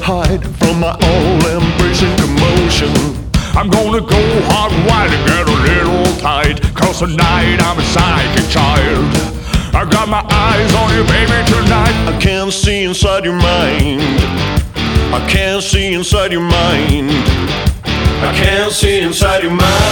hide from my all-embracing commotion. I'm gonna go hard and wide and get a little tight, 'cause tonight I'm a psychic child. I got my eyes on you, baby, tonight. I can't see inside your mind. I can't see inside your mind. I can't see inside your mind.